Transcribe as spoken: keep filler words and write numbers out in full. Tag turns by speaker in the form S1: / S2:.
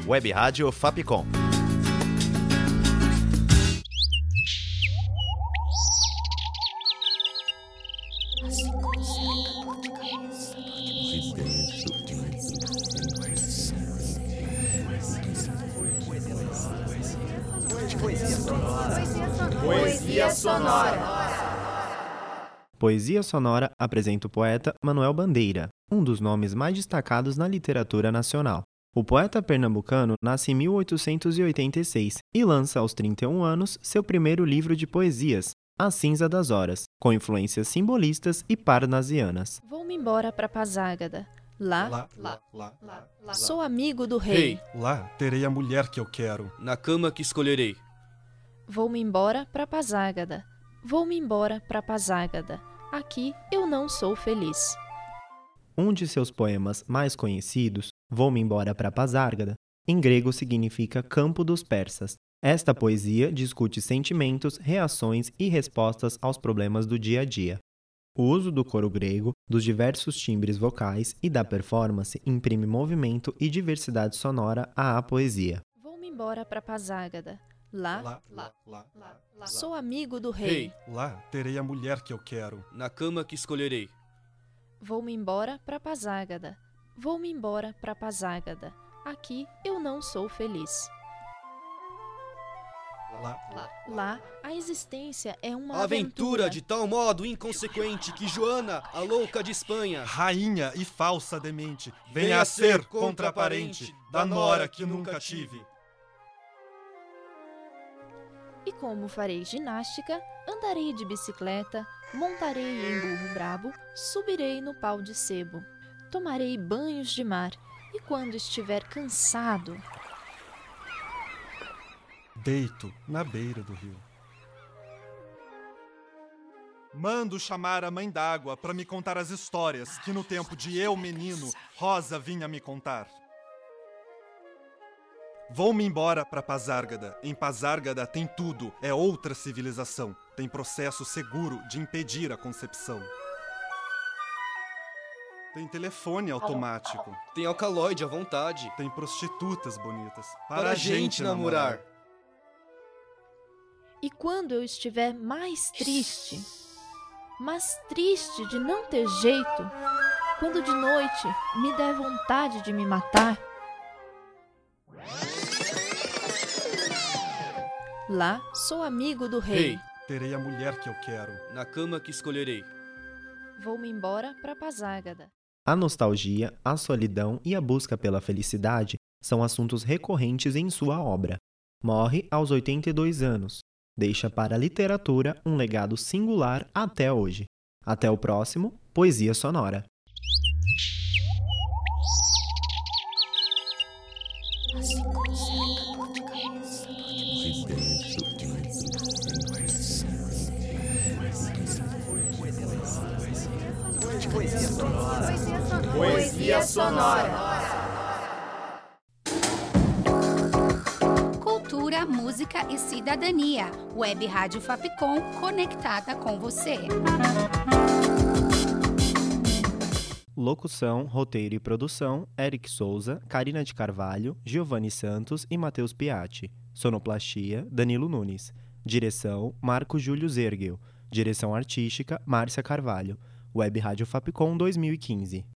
S1: Web Rádio Fapcom.
S2: Poesia sonora.
S3: Poesia Sonora apresenta o poeta Manoel Bandeira, um dos nomes mais destacados na literatura nacional. O poeta pernambucano nasce em mil oitocentos e oitenta e seis e lança aos trinta e um anos seu primeiro livro de poesias, A Cinza das Horas, com influências simbolistas e parnasianas.
S4: Vou-me embora para Pazágada. Lá,
S5: Lá, lá, lá, lá,
S4: sou amigo do rei.
S6: Rei,
S5: lá terei a mulher que eu quero.
S6: na cama que escolherei.
S4: Vou-me embora para Pazágada. Vou-me embora para Pazágada. Aqui eu não sou feliz.
S3: Um de seus poemas mais conhecidos, Vou-me embora para Pasárgada, em grego significa campo dos persas. Esta poesia discute sentimentos, reações e respostas aos problemas do dia a dia. O uso do coro grego, dos diversos timbres vocais e da performance imprime movimento e diversidade sonora à poesia.
S4: Vou-me embora para Pazágada. Lá,
S5: Lá, lá, lá, lá,
S4: sou amigo do rei.
S6: Rei,
S5: lá terei a mulher que eu quero.
S6: na cama que escolherei.
S4: Vou-me embora para Pazágada. Vou-me embora para Pazágada. Aqui eu não sou feliz.
S5: Lá,
S4: Lá, a existência é uma
S6: A aventura
S4: aventura
S6: de tal modo inconsequente que Joana, a louca de Espanha,
S5: rainha e falsa demente, venha a ser contraparente da nora que nunca tive.
S4: E como farei ginástica, andarei de bicicleta, montarei em burro brabo, subirei no pau de sebo, tomarei banhos de mar e quando estiver cansado,
S5: Deito na beira do rio. Mando chamar a mãe d'água para me contar as histórias que no tempo de eu, menino, Rosa vinha me contar. Vou-me embora para Pasárgada. Em Pasárgada tem tudo, é outra civilização. Tem processo seguro de impedir a concepção. Tem telefone automático.
S6: tem alcaloide à vontade.
S5: Tem prostitutas bonitas.
S6: Para a gente namorar.
S4: e quando eu estiver mais triste, mas triste de não ter jeito, quando de noite me der vontade de me matar, lá sou amigo do rei.
S6: Rei,
S5: Terei a mulher que eu quero.
S6: na cama que escolherei.
S4: Vou-me embora para Pazágada.
S3: A nostalgia, a solidão e a busca pela felicidade são assuntos recorrentes em sua obra. Morre aos oitenta e dois anos. Deixa para a literatura um legado singular até hoje. Até o próximo Poesia Sonora.
S2: Poesia sonora.
S7: Cultura, música e cidadania. Web Rádio Fapcom, conectada com você.
S3: Locução, roteiro e produção, Eric Souza, Karina de Carvalho, Giovanni Santos e Matheus Piatti. Sonoplastia, Danilo Nunes. Direção, Marco Júlio Zergel. Direção artística, Márcia Carvalho. Web Rádio Fapcom dois mil e quinze.